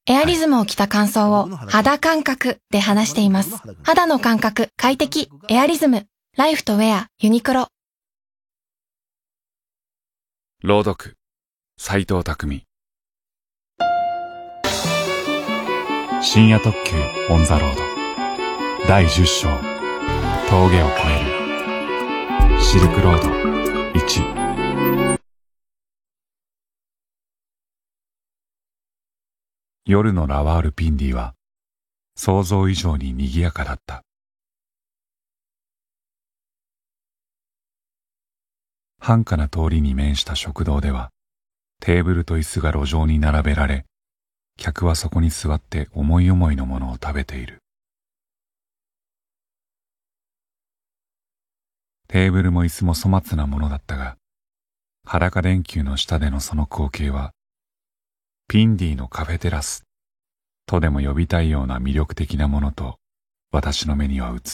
エアリズムを着た感想を肌感覚で話しています。肌の感覚、快適、エアリズム、ライフとウェア、ユニクロ。 朗読、斉藤匠。深夜特急オンザロード第10章、峠を越えるシルクロード1。夜のラワールピンディは想像以上に賑やかだった。繁華な通りに面した食堂ではテーブルと椅子が路上に並べられ、客はそこに座って思い思いのものを食べている。テーブルも椅子も粗末なものだったが、裸電球の下でのその光景はピンディのカフェテラスとでも呼びたいような魅力的なものと私の目には映った。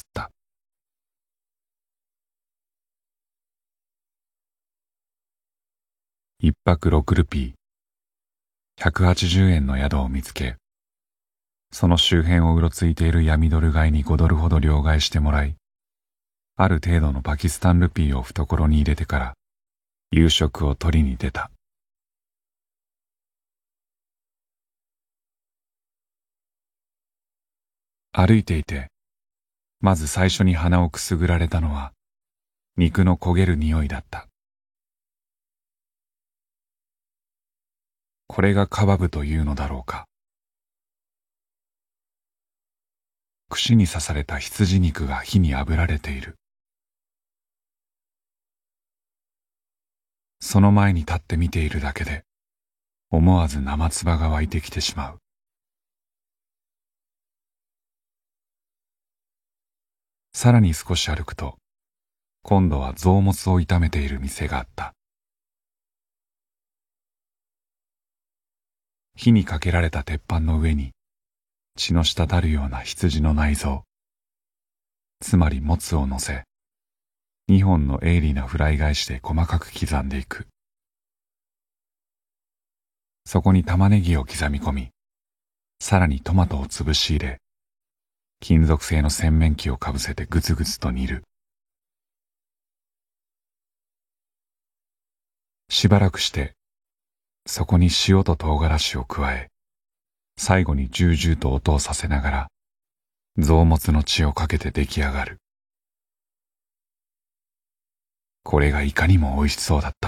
一泊6ルピー、180円の宿を見つけ、その周辺をうろついている闇ドル買いに5ドルほど両替してもらい、ある程度のパキスタンルピーを懐に入れてから夕食を取りに出た。歩いていて、まず最初に鼻をくすぐられたのは肉の焦げる匂いだった。これがカバブというのだろうか。串に刺された羊肉が火に炙られている。その前に立って見ているだけで思わず生唾が湧いてきてしまう。さらに少し歩くと、今度は臓物を炒めている店があった。火にかけられた鉄板の上に血の滴るような羊の内臓、つまりもつを乗せ、2本の鋭利なフライ返しで細かく刻んでいく。そこに玉ねぎを刻み込み、さらにトマトを潰し入れ、金属製の洗面器をかぶせてグツグツと煮る。しばらくして、そこに塩と唐辛子を加え、最後にジュージューと音をさせながら、臓物の血をかけて出来上がる。これがいかにも美味しそうだった。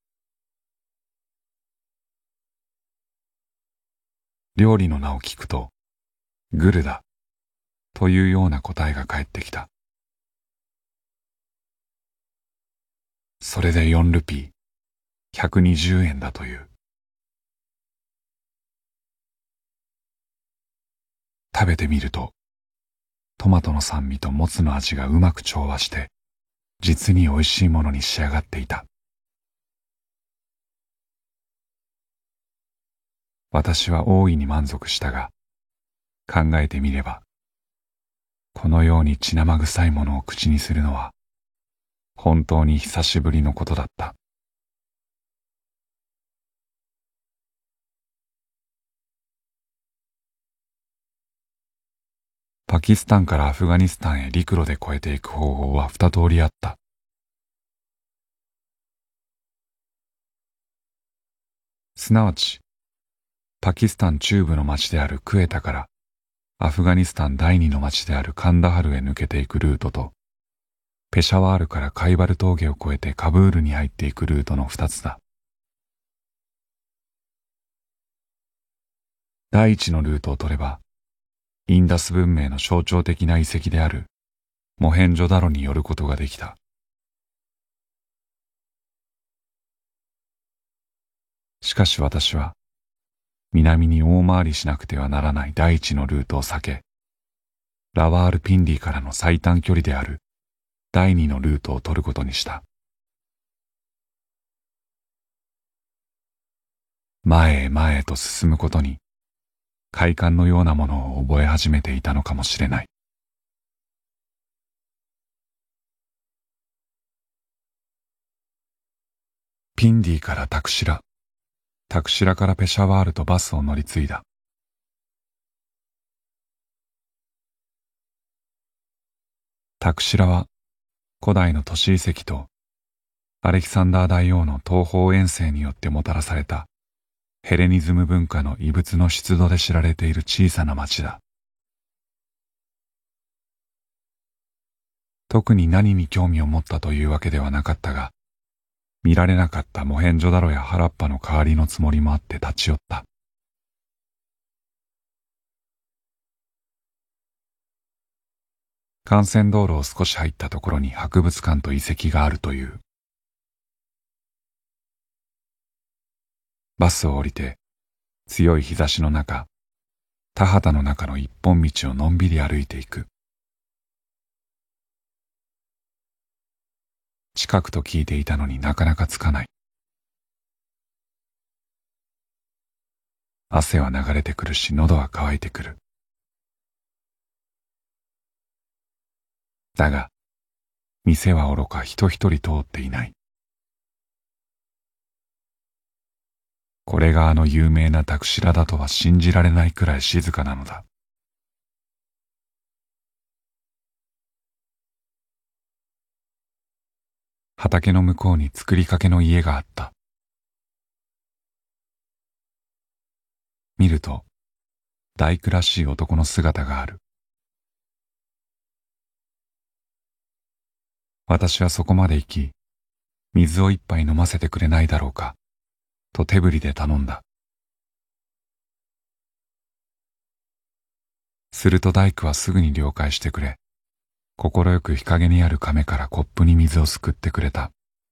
料理の名を聞くと、グルだ、というような答えが返ってきた。それで4ルピー、120円だという。食べてみると、トマトの酸味ともつの味がうまく調和して、実に美味しいものに仕上がっていた。私は大いに満足したが、考えてみれば、このように血生臭いものを口にするのは、本当に久しぶりのことだった。パキスタンからアフガニスタンへ陸路で越えていく方法は2通りあった。すなわち、パキスタン中部の町であるクエタからアフガニスタン第2の町であるカンダハルへ抜けていくルートと、ペシャワールからカイバル峠を越えてカブールに入っていくルートの2つだ。第一のルートを取れば、インダス文明の象徴的な遺跡であるモヘンジョダロに寄ることができた。しかし私は、南に大回りしなくてはならない第一のルートを避け、ラワールピンディからの最短距離である第二のルートを取ることにした。前へ前へと進むことに、快感のようなものを覚え始めていたのかもしれない。ピンディからタクシラからペシャワールとバスを乗り継いだ。 タクシラは古代の都市遺跡とアレキサンダー大王の東方遠征によってもたらされたヘレニズム文化の遺物の出土で知られている小さな町だ。特に何に興味を持ったというわけではなかったが、見られなかったモヘンジョダロやハラッパの代わりのつもりもあって立ち寄った。幹線道路を少し入ったところに博物館と遺跡があるという。バスを降りて強い日差しの中、田畑の中の一本道をのんびり歩いていく。近くと聞いていたのになかなかつかない。汗は流れてくるし喉は渇いてくる。だが店はおろか人一人通っていない。これがあの有名なタクシラだとは信じられないくらい静かなのだ。畑の向こうに作りかけの家があった。見ると大工らしい男の姿がある。私はそこまで行き、水を一杯飲ませてくれないだろうか、と手振りで頼んだ。すると大工はすぐに了解してくれ、心よく日陰にある亀からコップに水をすくってくれた。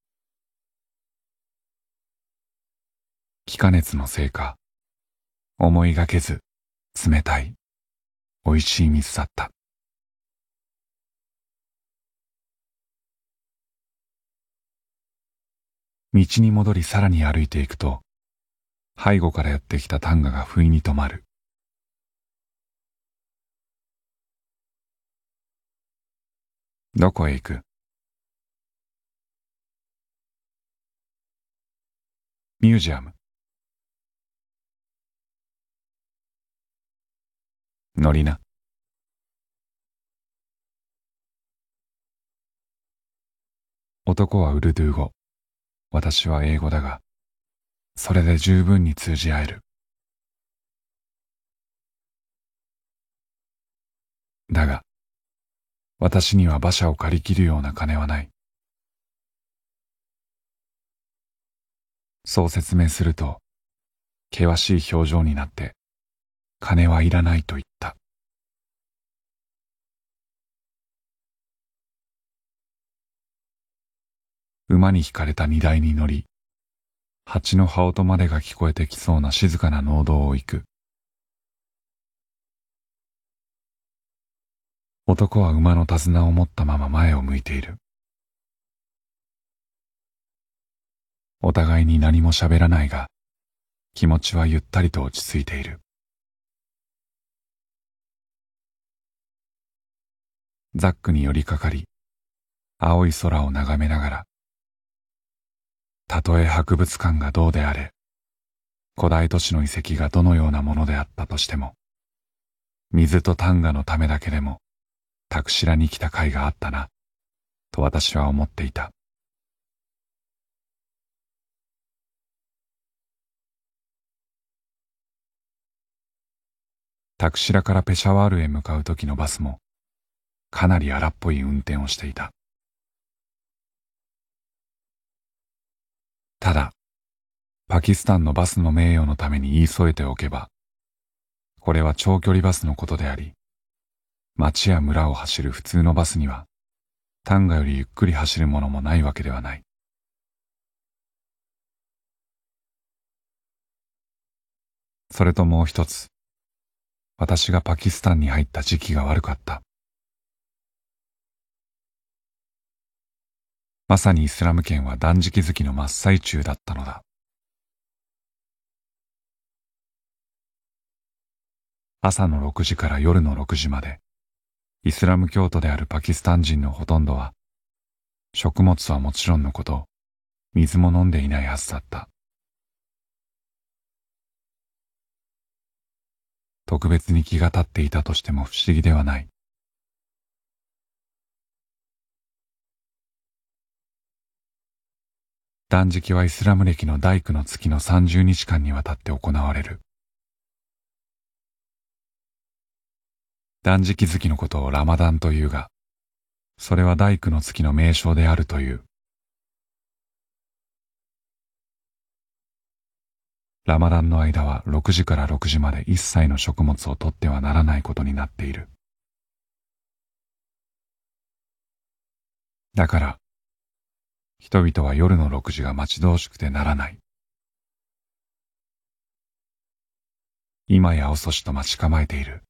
気化熱のせいか、思いがけず冷たい、おいしい水だった。道に戻りさらに歩いていくと、背後からやってきたタンガが不意に止まる。どこへ行く？ミュージアム。乗りな。男はウルドゥー語、私は英語だが、それで十分に通じ合える。だが、私には馬車を借り切るような金はない。そう説明すると、険しい表情になって、金はいらないと言った。馬に引かれた荷台に乗り、蜂の羽音までが聞こえてきそうな静かな農道を行く。男は馬の手綱を持ったまま前を向いている。お互いに何も喋らないが、気持ちはゆったりと落ち着いている。ザックに寄りかかり、青い空を眺めながら、たとえ博物館がどうであれ、古代都市の遺跡がどのようなものであったとしても、水とタンガのためだけでも、タクシラに来た甲斐があったな、と私は思っていた。タクシラからペシャワールへ向かう時のバスも、かなり荒っぽい運転をしていた。ただ、パキスタンのバスの名誉のために言い添えておけば、これは長距離バスのことであり、町や村を走る普通のバスには、タンガよりゆっくり走るものもないわけではない。それともう一つ、私がパキスタンに入った時期が悪かった。まさにイスラム圏は断食月の真っ最中だったのだ。朝の6時から夜の6時まで、イスラム教徒であるパキスタン人のほとんどは、食物はもちろんのこと、水も飲んでいないはずだった。特別に気が立っていたとしても不思議ではない。 断食はイスラム暦の大工の月の30日間にわたって行われる。断食月のことをラマダンというが、それは大工の月の名称であるという。ラマダンの間は6時から6時まで一切の食物を取ってはならないことになっている。だから、人々は夜の6時が待ち遠しくてならない。今や遅しと待ち構えている。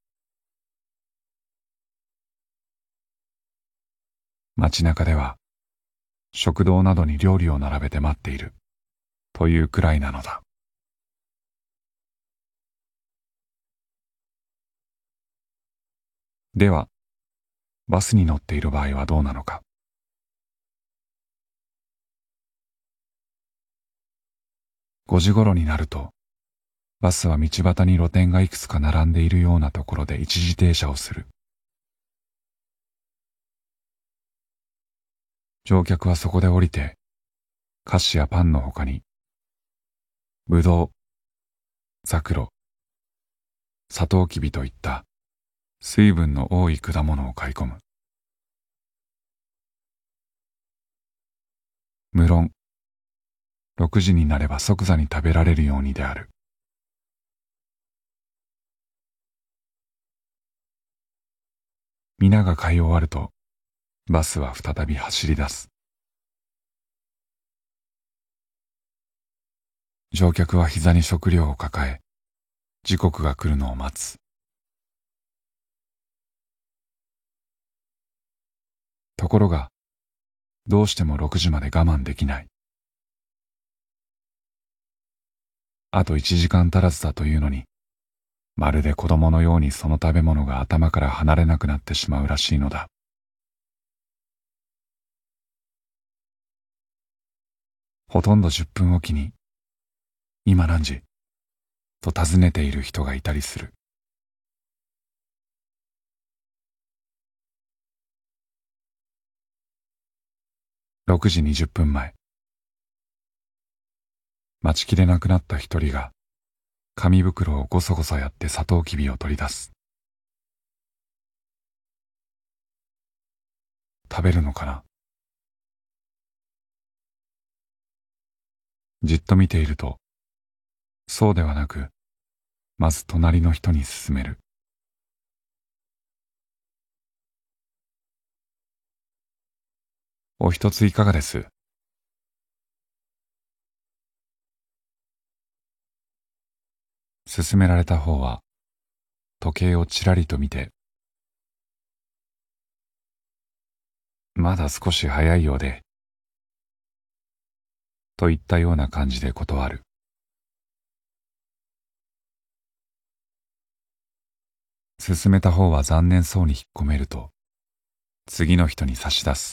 街中では、食堂などに料理を並べて待っている、というくらいなのだ。では、バスに乗っている場合はどうなのか。5時頃になると、バスは道端に露店がいくつか並んでいるようなところで一時停車をする。乗客はそこで降りて、菓子やパンの他に、ぶどう、ザクロ、サトウキビといった水分の多い果物を買い込む。無論、6時になれば即座に食べられるようにである。皆が買い終わると、バスは再び走り出す。乗客は膝に食料を抱え、時刻が来るのを待つ。ところが、どうしても6時まで我慢できない。あと1時間足らずだというのに、まるで子供のようにその食べ物が頭から離れなくなってしまうらしいのだ。ほとんど10分おきに、今何時と尋ねている人がいたりする。6時20分前。待ちきれなくなった一人が、紙袋をごそごそやってサトウキビを取り出す。食べるのかな。じっと見ていると、そうではなく、まず隣の人に勧める。お一ついかがです。勧められた方は、時計をちらりと見て、まだ少し早いようで、といったような感じで断る。勧めた方は残念そうに引っ込めると、次の人に差し出す。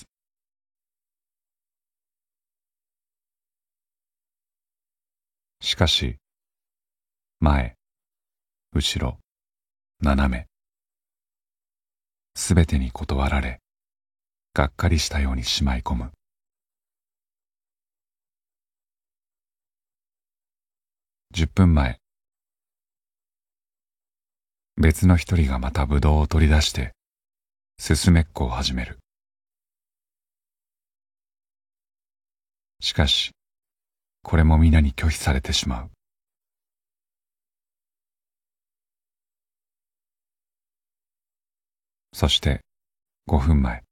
しかし、前、後ろ、斜め、すべてに断られ、がっかりしたようにしまい込む。10分前、別の一人がまたぶどうを取り出して、すすめっこを始める。しかし、これも皆に拒否されてしまう。そして5分前、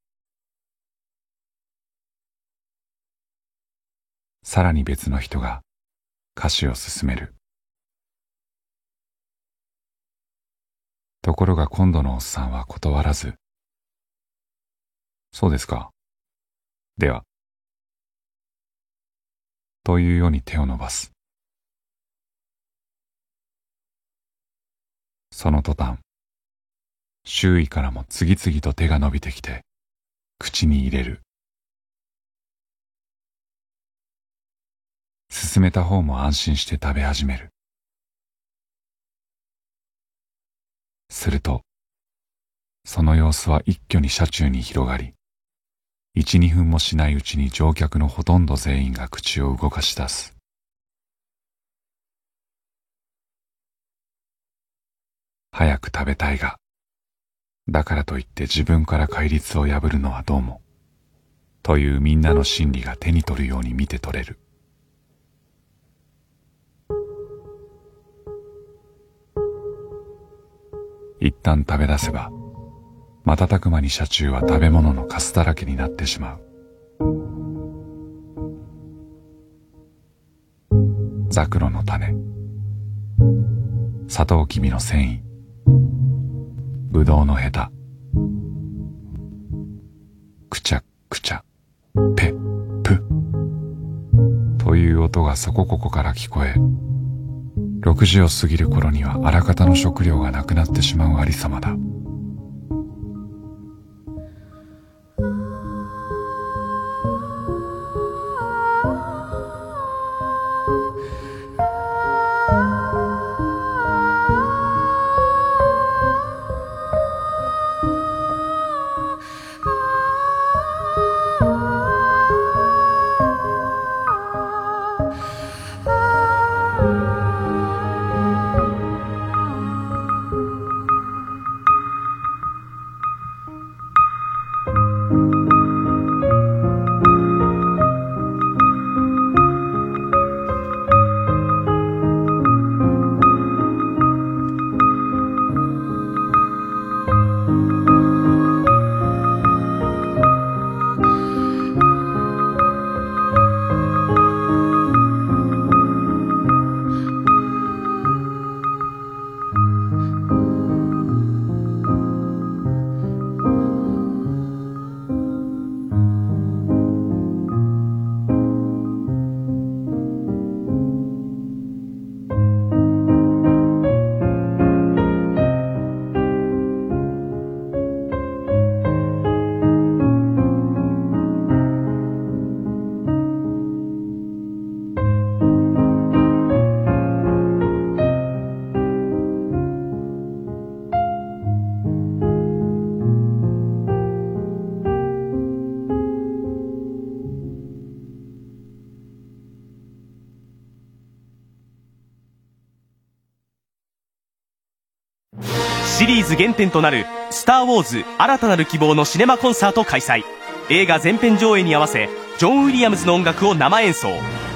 さらに別の人が菓子を勧める。ところが今度のおっさんは断らず、そうですか。では。というように手を伸ばす。その途端、周囲からも次々と手が伸びてきて、口に入れる。勧めた方も安心して食べ始める。すると、その様子は一挙に車中に広がり、 1、2分もしないうちに乗客のほとんど全員が口を動かし出す。早く食べたいが、だからといって自分から戒律を破るのはどうも、というみんなの心理が手に取るように見て取れる。一旦食べ出せば、瞬く間に車中は食べ物のカスだらけになってしまう。ザクロの種、サトウキビの繊維、ブドウのヘタ、くちゃくちゃ、ペップという音がそこここから聞こえ、6時を過ぎる頃にはあらかたの食料がなくなってしまうありさまだ。 シリーズ原点となるスター・ウォーズ新たなる希望のシネマコンサート開催。映画全編上映に合わせジョン・ウィリアムズの音楽を生演奏。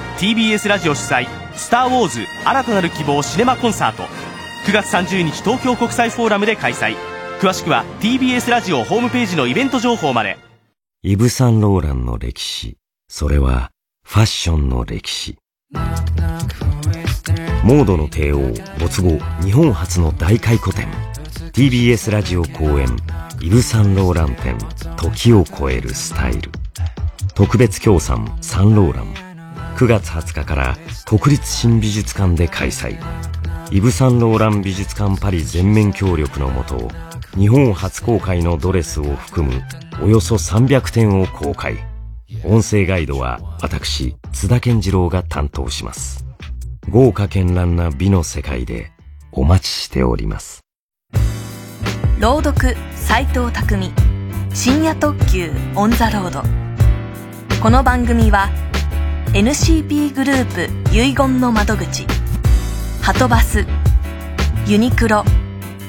TBS ラジオ主催スター・ウォーズ新たなる希望シネマコンサート、9月30日東京国際フォーラムで開催。詳しくは TBS ラジオホームページのイベント情報まで。 イヴ・サンローランの歴史、それはファッションの歴史。モードの帝王没後日本初の大回顧展、 TBS ラジオ公演イヴ・サンローラン展時を超えるスタイル。特別協賛サンローラン、9月20日から国立新美術館で開催。イヴ・サンローラン美術館パリ全面協力のもと、日本初公開のドレスを含むおよそ300点を公開。音声ガイドは私津田健次郎が担当します。豪華絢爛な美の世界でお待ちしております。 朗読斉藤匠、深夜特急オンザロード。この番組は NCP グループ遺言の窓口、はとバス、ユニクロ、